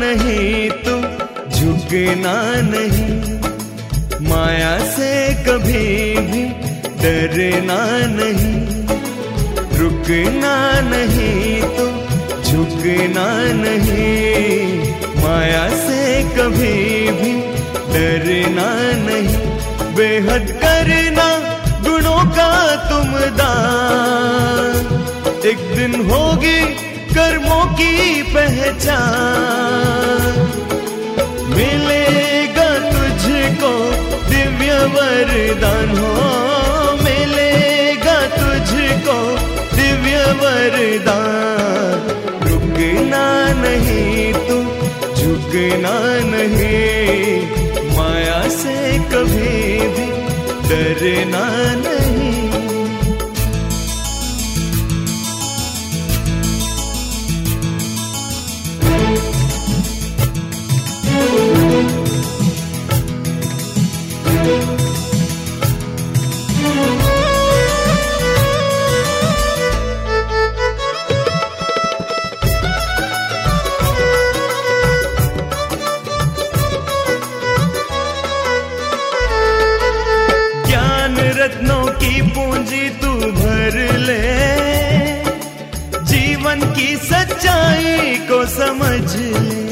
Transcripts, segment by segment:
नहीं तू झुकना नहीं, माया से कभी भी डरना नहीं, रुकना नहीं तो झुकना नहीं, माया से कभी भी डरना नहीं, बेहद करना गुणों का तुम दान, एक दिन होगी कर्मों की पहचान, मिलेगा तुझको दिव्य वरदान हो, मिलेगा तुझको दिव्य वरदान, रुकना नहीं तू झुकना नहीं, माया से कभी भी डरना नहीं। रत्नों की पूंजी तू भर ले, जीवन की सच्चाई को समझ ले,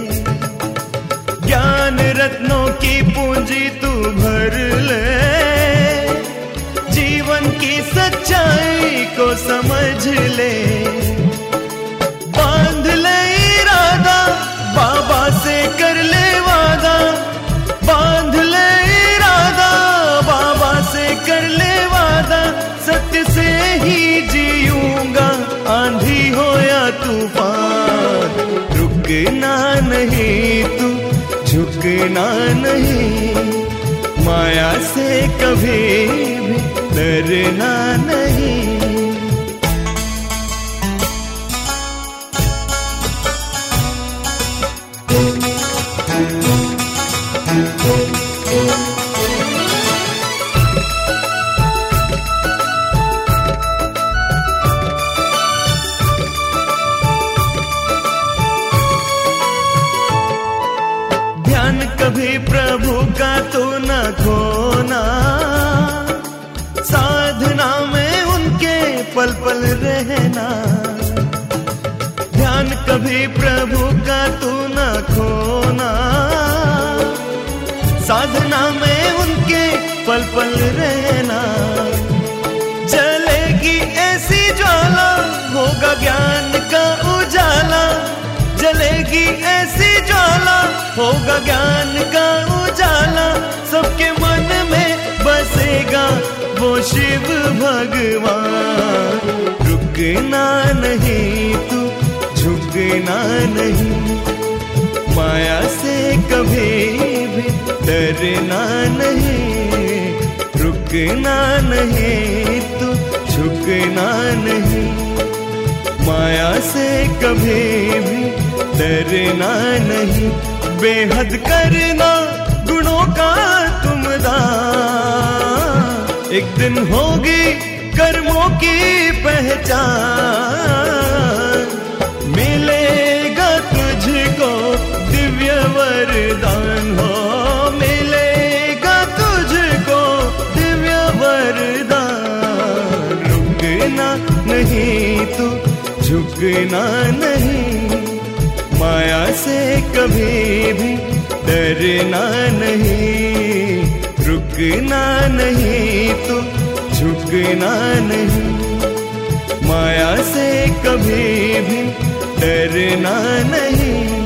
ज्ञान रत्नों की पूंजी तू भर ले, जीवन की सच्चाई को समझ ले, बांध ले इरादा बाबा से कर ले वादा, बांध ले इरादा बाबा से कर ले वादा, सत्य से ही जीऊंगा आंधी हो या तूफान, रुकना नहीं तू झुकना नहीं, माया से कभी भी डरना नहीं। कभी प्रभु का तो न खोना, साधना में उनके पल पल रहना, ध्यान कभी प्रभु का तो न खोना, साधना में उनके पल पल रहना, जलेगी ऐसी ज्वाला होगा ज्ञान का उजाला, जलेगी ऐसी ज्वाला होगा ज्ञान का उजाला, सबके मन में बसेगा वो शिव भगवान, रुकना नहीं तू झुकना नहीं, माया से कभी भी डरना नहीं, रुकना नहीं तू झुकना नहीं, माया से कभी भी डरना नहीं, बेहद करना गुणों का तुम दान, एक दिन होगी कर्मों की पहचान, मिलेगा तुझको दिव्य वरदान हो, मिलेगा तुझको दिव्य वरदान, रुकना नहीं तू झुकना नहीं, माया से कभी भी डरना नहीं, रुकना नहीं तो झुकना नहीं, माया से कभी भी डरना नहीं।